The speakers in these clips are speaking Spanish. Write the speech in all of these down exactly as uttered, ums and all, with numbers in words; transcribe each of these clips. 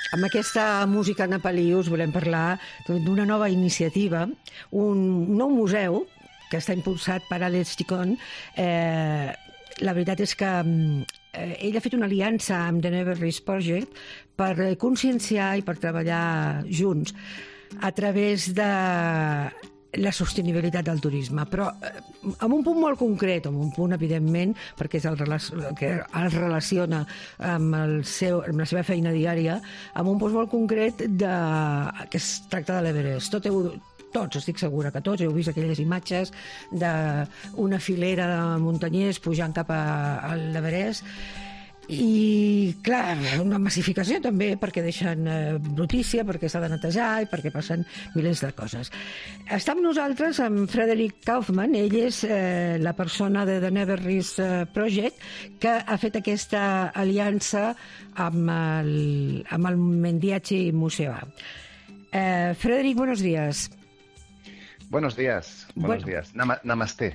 amb aquesta música nepalí us volem parlar d'una nova iniciativa, un nou museu que està impulsat per Alex Chicon. Eh, la veritat és que eh, ell ha fet una aliança amb The Never Risk Project per conscienciar i per treballar junts a través de la sostenibilitat del turisme, però amb un punt molt concret, amb un punt, evidentment, perquè és el, el que el relaciona amb, el seu, amb la seva feina diària, amb un punt molt concret de, que es tracta de l'Everest. Tot heu, tots, estic segura que tots heu vist aquelles imatges d'una filera de muntanyers pujant cap a, a l'Everest. I, clar, una massificació també, perquè deixen eh, brutícia, perquè s'ha de netejar i perquè passen milers de coses. Està amb nosaltres amb Frederick Kaufman. Ell és eh, la persona de The Never Risk Project que ha fet aquesta aliança amb el, amb el Mendiachi Museum. Eh, Frederick, buenos días. Buenos días, buenos bueno. días. Nam namaste.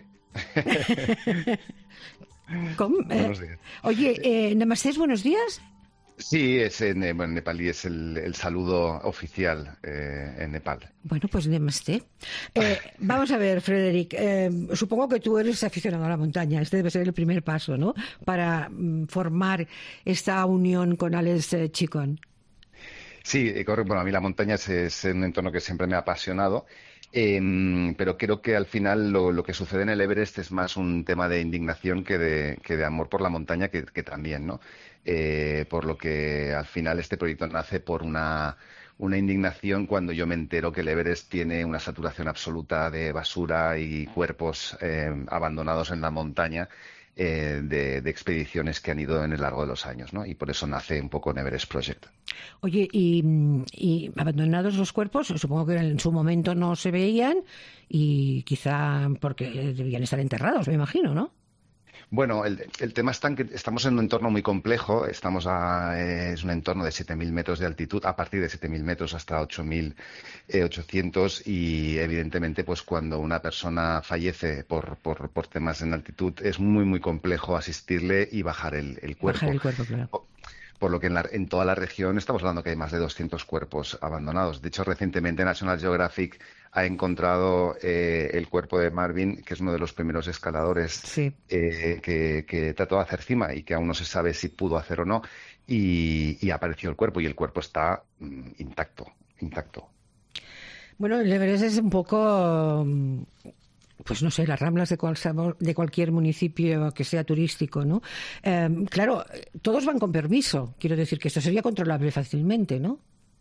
¿Cómo? Buenos días. Oye, eh, ¿Namaste es buenos días? Sí, es en, bueno, en nepalí es el, el saludo oficial eh, en Nepal. Bueno, pues Namaste. Eh, vamos a ver, Frederick, eh, supongo que tú eres aficionado a la montaña. Este debe ser el primer paso, ¿no? Para mm, formar esta unión con Alex Chicon. Sí, bueno, a mí la montaña es, es un entorno que siempre me ha apasionado. Eh, pero creo que al final lo, lo que sucede en el Everest es más un tema de indignación que de, que de amor por la montaña, que, que también, ¿no? Eh, por lo que al final este proyecto nace por una, una indignación cuando yo me entero que el Everest tiene una saturación absoluta de basura y cuerpos eh, abandonados en la montaña. Eh, de, de expediciones que han ido en el largo de los años, ¿no? Y por eso nace un poco Neverest Project. Oye, y, y abandonados los cuerpos, supongo que en su momento no se veían y quizá porque debían estar enterrados, me imagino, ¿no? Bueno, el, el tema está en que estamos en un entorno muy complejo. Estamos a, eh, es un entorno de siete mil metros de altitud, a partir de siete mil metros hasta ocho mil ochocientos, y evidentemente pues cuando una persona fallece por, por, por temas en altitud es muy muy complejo asistirle y bajar el, el cuerpo. Bajar el cuerpo, claro. Por lo que en, la, en toda la región estamos hablando que hay más de doscientos cuerpos abandonados. De hecho, recientemente National Geographic ha encontrado eh, el cuerpo de Marvin, que es uno de los primeros escaladores sí. eh, que, que trató de hacer cima y que aún no se sabe si pudo hacer o no, y, y apareció el cuerpo, y el cuerpo está mm, intacto, intacto. Bueno, el Everest es un poco... pues no sé, las ramblas de, cual, de cualquier municipio que sea turístico, ¿no? Eh, claro, todos van con permiso. Quiero decir que esto sería controlable fácilmente, ¿no?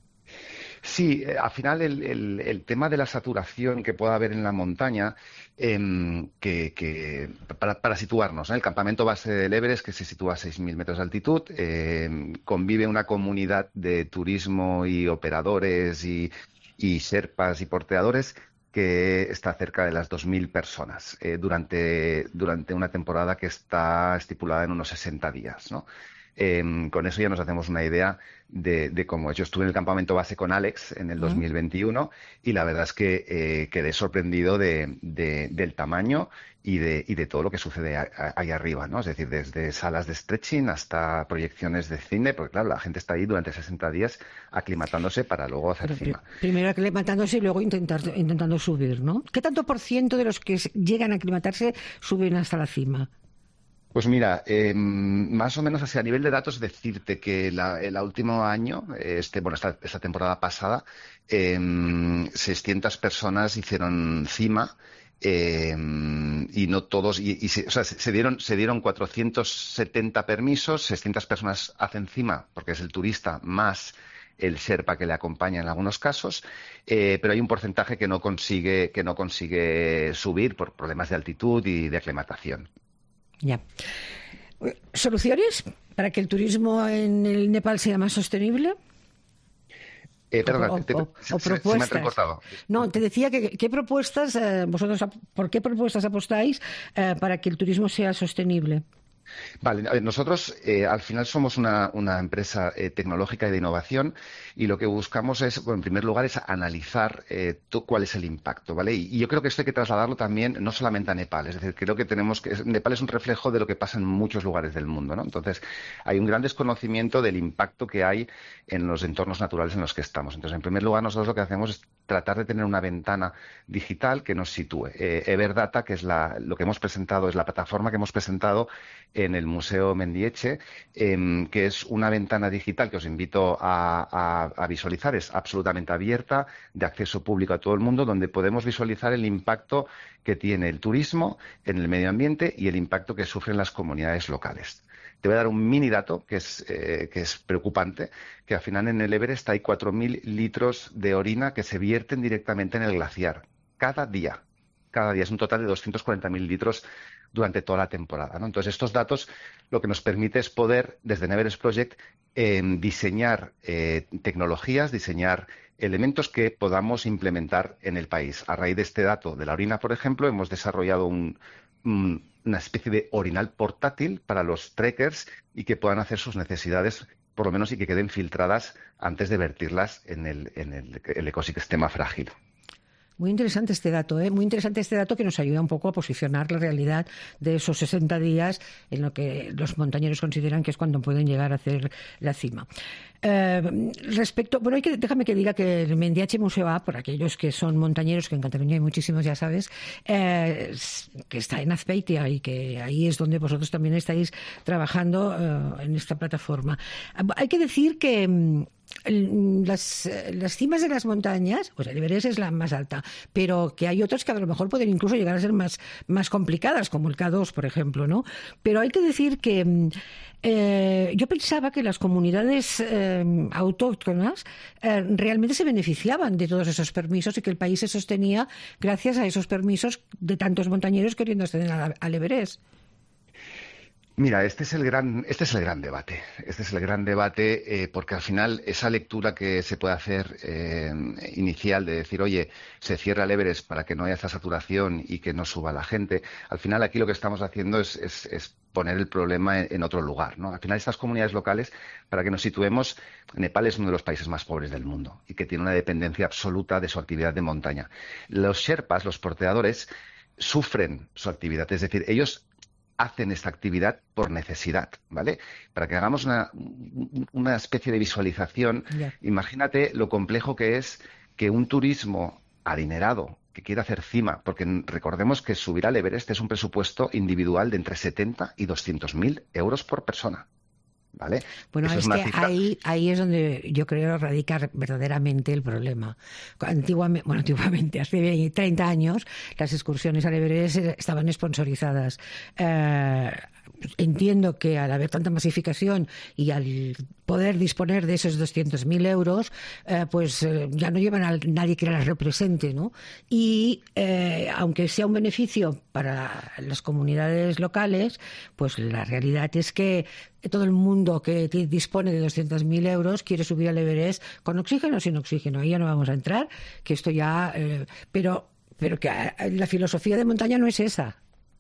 Sí, al final el, el, el tema de la saturación que pueda haber en la montaña, eh, que, que para, para situarnos, ¿eh? El campamento base del Everest, que se sitúa a seis mil metros de altitud, eh, convive una comunidad de turismo y operadores y, y sherpas y porteadores que está cerca de las dos mil personas eh, durante, durante una temporada que está estipulada en unos sesenta días, ¿no? Eh, con eso ya nos hacemos una idea de, de cómo es. Yo estuve en el campamento base con Alex en el dos mil veintiuno y la verdad es que eh, quedé sorprendido de, de, del tamaño y de, y de todo lo que sucede a, a, ahí arriba, ¿no? Es decir, desde salas de stretching hasta proyecciones de cine, porque claro, la gente está ahí durante sesenta días aclimatándose para luego hacer Pero, cima. Primero aclimatándose y luego intentar, intentando subir, ¿no? ¿Qué tanto por ciento de los que llegan a aclimatarse suben hasta la cima? Pues mira, eh, más o menos así a nivel de datos decirte que la, el último año, este, bueno, esta, esta temporada pasada, eh, seiscientas personas hicieron cima. Eh, y no todos, y, y se, o sea, se dieron, se dieron cuatrocientos setenta permisos, seiscientas personas hacen cima, porque es el turista más el sherpa que le acompaña en algunos casos, eh, pero hay un porcentaje que no consigue, que no consigue subir por problemas de altitud y de aclimatación. Ya. ¿Soluciones para que el turismo en el Nepal sea más sostenible? Eh, perdona, o, te, te, o, se, o se, propuestas. se me ha recortado. No, te decía que qué propuestas, eh, vosotros, ¿por qué propuestas apostáis eh, para que el turismo sea sostenible? Vale, a ver, nosotros eh, al final somos una, una empresa eh, tecnológica y de innovación y lo que buscamos es, bueno, en primer lugar, es analizar eh, tú, cuál es el impacto, ¿vale? Y, y yo creo que esto hay que trasladarlo también no solamente a Nepal, es decir, creo que tenemos que... Nepal es un reflejo de lo que pasa en muchos lugares del mundo, ¿no? Entonces, hay un gran desconocimiento del impacto que hay en los entornos naturales en los que estamos. Entonces, en primer lugar, nosotros lo que hacemos es tratar de tener una ventana digital que nos sitúe. Eh, Everdata, que es la, lo que hemos presentado, es la plataforma que hemos presentado en el Museo Mendieche, eh, que es una ventana digital que os invito a, a, a visualizar. Es absolutamente abierta, de acceso público a todo el mundo, donde podemos visualizar el impacto que tiene el turismo en el medio ambiente y el impacto que sufren las comunidades locales. Te voy a dar un mini dato que es, eh, que es preocupante, que al final en el Everest hay cuatro mil litros de orina que se vierten directamente en el glaciar, cada día. Cada día es un total de doscientos cuarenta mil litros durante toda la temporada, ¿no? Entonces, estos datos lo que nos permite es poder, desde Neverest Project, eh, diseñar eh, tecnologías, diseñar elementos que podamos implementar en el país. A raíz de este dato de la orina, por ejemplo, hemos desarrollado un, un, una especie de orinal portátil para los trekkers y que puedan hacer sus necesidades, por lo menos, y que queden filtradas antes de vertirlas en el, en el, el ecosistema frágil. Muy interesante este dato, ¿eh? Muy interesante este dato que nos ayuda un poco a posicionar la realidad de esos sesenta días en lo que los montañeros consideran que es cuando pueden llegar a hacer la cima. Eh, respecto, bueno, hay que, déjame que diga que el Mendiache Museo A, por aquellos que son montañeros, que en Cataluña hay muchísimos, ya sabes, eh, que está en Azpeitia y que ahí es donde vosotros también estáis trabajando eh, en esta plataforma. Hay que decir que Las, las cimas de las montañas, pues el Everest es la más alta, pero que hay otras que a lo mejor pueden incluso llegar a ser más, más complicadas, como el K dos, por ejemplo, ¿no? Pero hay que decir que eh, yo pensaba que las comunidades eh, autóctonas eh, realmente se beneficiaban de todos esos permisos y que el país se sostenía gracias a esos permisos de tantos montañeros queriendo acceder al, al Everest. Mira, este es el gran, este es el gran debate. Este es el gran debate eh, porque al final esa lectura que se puede hacer eh, inicial de decir, oye, se cierra el Everest para que no haya esta saturación y que no suba la gente, al final aquí lo que estamos haciendo es, es, es poner el problema en, en otro lugar, ¿no? Al final estas comunidades locales, para que nos situemos, Nepal es uno de los países más pobres del mundo y que tiene una dependencia absoluta de su actividad de montaña. Los Sherpas, los porteadores, sufren su actividad, es decir, ellos hacen esta actividad por necesidad, ¿vale? Para que hagamos una, una especie de visualización, yeah. Imagínate lo complejo que es que un turismo adinerado que quiera hacer cima, porque recordemos que subir al Everest es un presupuesto individual de entre setenta y doscientos mil euros por persona. ¿Vale? Bueno, Eso es, es una que cifra... ahí, ahí es donde yo creo radica verdaderamente el problema. Antiguamente, bueno, antiguamente, hace treinta años, las excursiones al Everest estaban sponsorizadas. Eh, entiendo que al haber tanta masificación y al poder disponer de esos doscientos mil euros, eh, pues eh, ya no llevan a nadie que las represente, ¿no? Y eh, aunque sea un beneficio para las comunidades locales, pues la realidad es que todo el mundo que dispone de doscientos mil euros quiere subir al Everest con oxígeno o sin oxígeno. Ahí ya no vamos a entrar, que esto ya... Eh, pero, pero que la filosofía de montaña no es esa.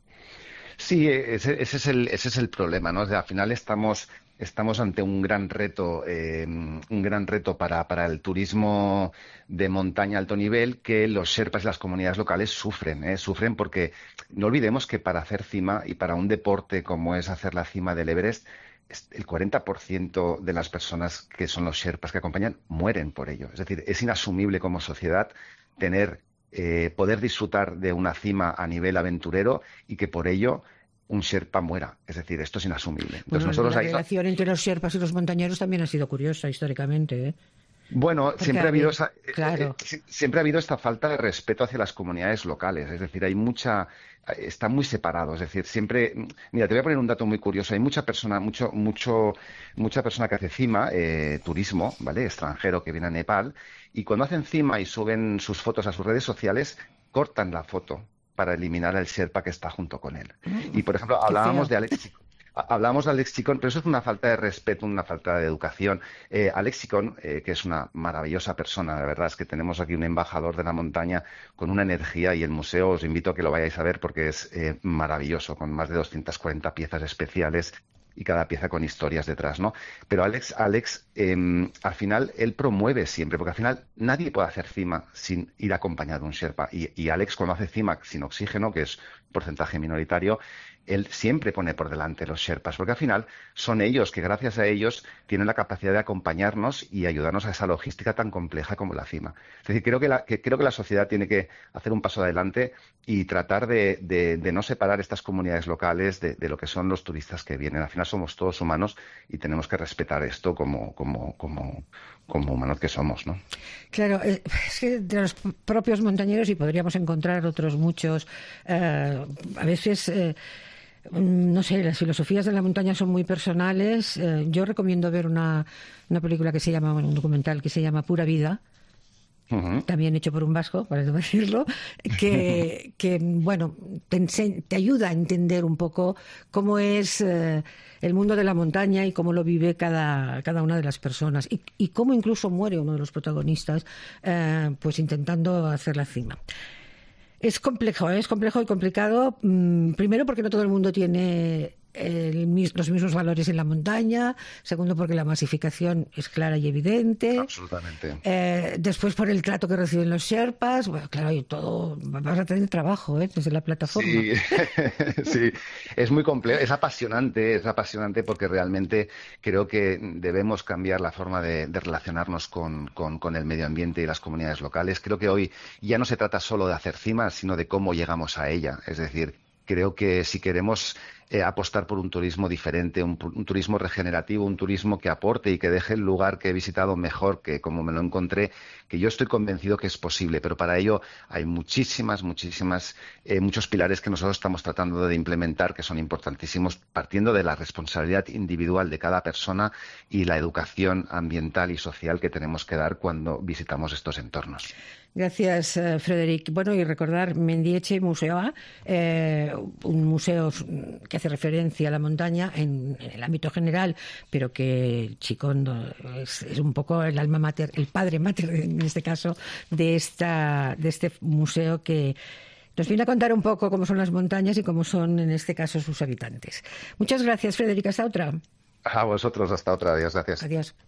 Sí, ese, ese, es el, ese es el problema, ¿no? O sea, al final estamos, estamos ante un gran reto, eh, un gran reto para, para el turismo de montaña a alto nivel que los Sherpas y las comunidades locales sufren, ¿eh? Sufren porque no olvidemos que para hacer cima y para un deporte como es hacer la cima del Everest, el cuarenta por ciento de las personas que son los Sherpas que acompañan mueren por ello. Es decir, es inasumible como sociedad tener... Eh, poder disfrutar de una cima a nivel aventurero y que por ello un Sherpa muera. Es decir, esto es inasumible. Entonces, bueno, nosotros la ahí... relación entre los Sherpas y los montañeros también ha sido curiosa históricamente, ¿eh? Bueno, Porque siempre ha habido esa, claro. eh, eh, siempre ha habido esta falta de respeto hacia las comunidades locales. Es decir, hay mucha, está muy separado. Es decir, siempre, mira, te voy a poner un dato muy curioso. Hay mucha persona, mucho, mucho, mucha persona que hace cima, eh, turismo, ¿vale? Extranjero que viene a Nepal y cuando hacen cima y suben sus fotos a sus redes sociales, cortan la foto para eliminar al Sherpa que está junto con él. Y por ejemplo, hablábamos de Alex. Hablamos de Alex Chicón, pero eso es una falta de respeto, una falta de educación. Eh, Alex Chicón, eh, que es una maravillosa persona, la verdad es que tenemos aquí un embajador de la montaña con una energía, y el museo os invito a que lo vayáis a ver porque es eh, maravilloso, con más de doscientas cuarenta piezas especiales y cada pieza con historias detrás, ¿no? Pero Alex, Alex eh, al final, él promueve siempre, porque al final nadie puede hacer cima sin ir acompañado de un Sherpa. Y, y Alex, cuando hace cima sin oxígeno, que es un porcentaje minoritario, él siempre pone por delante los Sherpas, porque al final son ellos que, gracias a ellos, tienen la capacidad de acompañarnos y ayudarnos a esa logística tan compleja como la cima. Es decir, creo que la, que, creo que la sociedad tiene que hacer un paso adelante y tratar de, de, de no separar estas comunidades locales de, de lo que son los turistas que vienen. Al final somos todos humanos y tenemos que respetar esto como, como, como, como humanos que somos, ¿no? Claro, es que de los propios montañeros, y podríamos encontrar otros muchos, eh, a veces... Eh, no sé, las filosofías de la montaña son muy personales. Eh, yo recomiendo ver una, una película que se llama, bueno, un documental que se llama Pura Vida, uh-huh. también hecho por un vasco, para no decirlo, que, que bueno, te, ense- te ayuda a entender un poco cómo es eh, el mundo de la montaña y cómo lo vive cada, cada una de las personas, y, y cómo incluso muere uno de los protagonistas eh, pues intentando hacer la cima. Es complejo, ¿eh? Es complejo y complicado, mmm, primero porque no todo el mundo tiene el, los mismos valores en la montaña, segundo porque la masificación es clara y evidente. Absolutamente. Eh, después por el trato que reciben los Sherpas, bueno, claro, y todo, vas a tener trabajo, ¿eh? Desde la plataforma. Sí, sí, es muy complejo, es apasionante, es apasionante porque realmente creo que debemos cambiar la forma de, de relacionarnos con, con, con el medio ambiente y las comunidades locales. Creo que hoy ya no se trata solo de hacer cimas, sino de cómo llegamos a ella. Es decir, creo que si queremos eh, apostar por un turismo diferente, un, un turismo regenerativo, un turismo que aporte y que deje el lugar que he visitado mejor que como me lo encontré, que yo estoy convencido que es posible, pero para ello hay muchísimas, muchísimas, eh, muchos pilares que nosotros estamos tratando de implementar que son importantísimos, partiendo de la responsabilidad individual de cada persona y la educación ambiental y social que tenemos que dar cuando visitamos estos entornos. Gracias, eh, Frederic. Bueno, y recordar Mendietxe Museoa, eh, un museo que hace referencia a la montaña en, en el ámbito general, pero que Chicón es, es un poco el alma mater, el padre mater, en este caso, de, esta, de este museo que nos viene a contar un poco cómo son las montañas y cómo son, en este caso, sus habitantes. Muchas gracias, Frederic. Hasta otra. A vosotros, hasta otra. Adiós, gracias. Adiós.